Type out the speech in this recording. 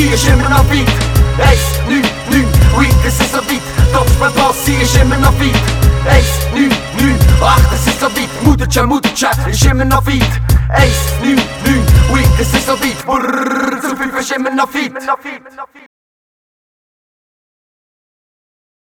sie ist immer noch weit. 1, 9, 9, oui, es ist so weit. Topspelpass, sie ist immer noch weit. 1, 9, 9, 8, es ist so weit. Mutter, ist immer noch weit. 1, 9, 9, oui, es ist so weit. Brrrr, zu 5 ist immer noch weit.